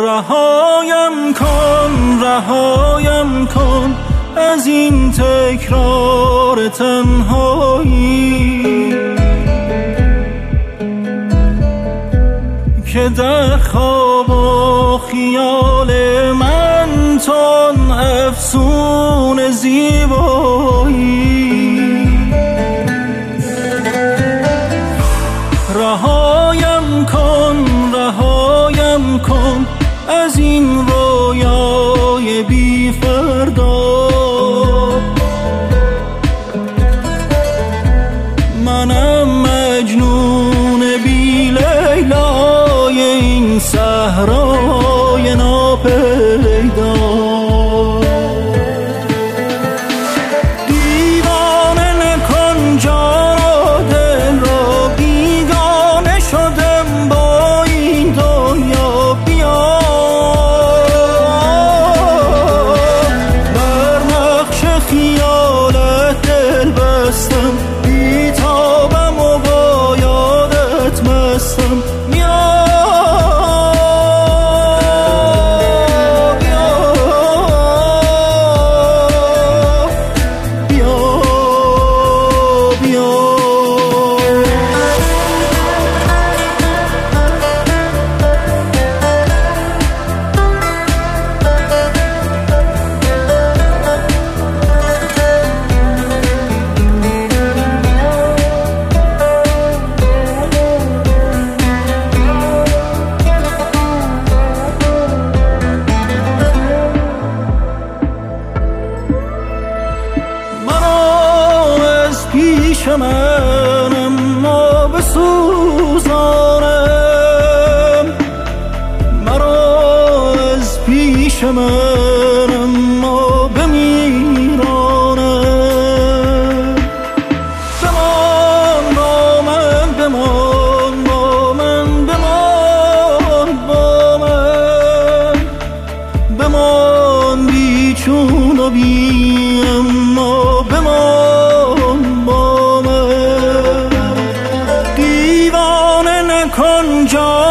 رهایم کن از این تکرار تنهایی که در خواب و خیال من تن افسون زیبایی. رهایم کن از این رویای بی فردا. منم مجنون بی لیلای این صحرای ناپیدا. دیوانه نکن جان و دل را، بیگانه شدم با این دنیا. بیا بر نقش خیالت دل بستم، بیتابم و با یادت مستم. پیش من اما بسوزانم، مرا از پیش من اما بمیرانم. بمان با من، بمان با من، بمان با من، بمان بی چون و بی اما، بمان با من. دیوانه نکن جان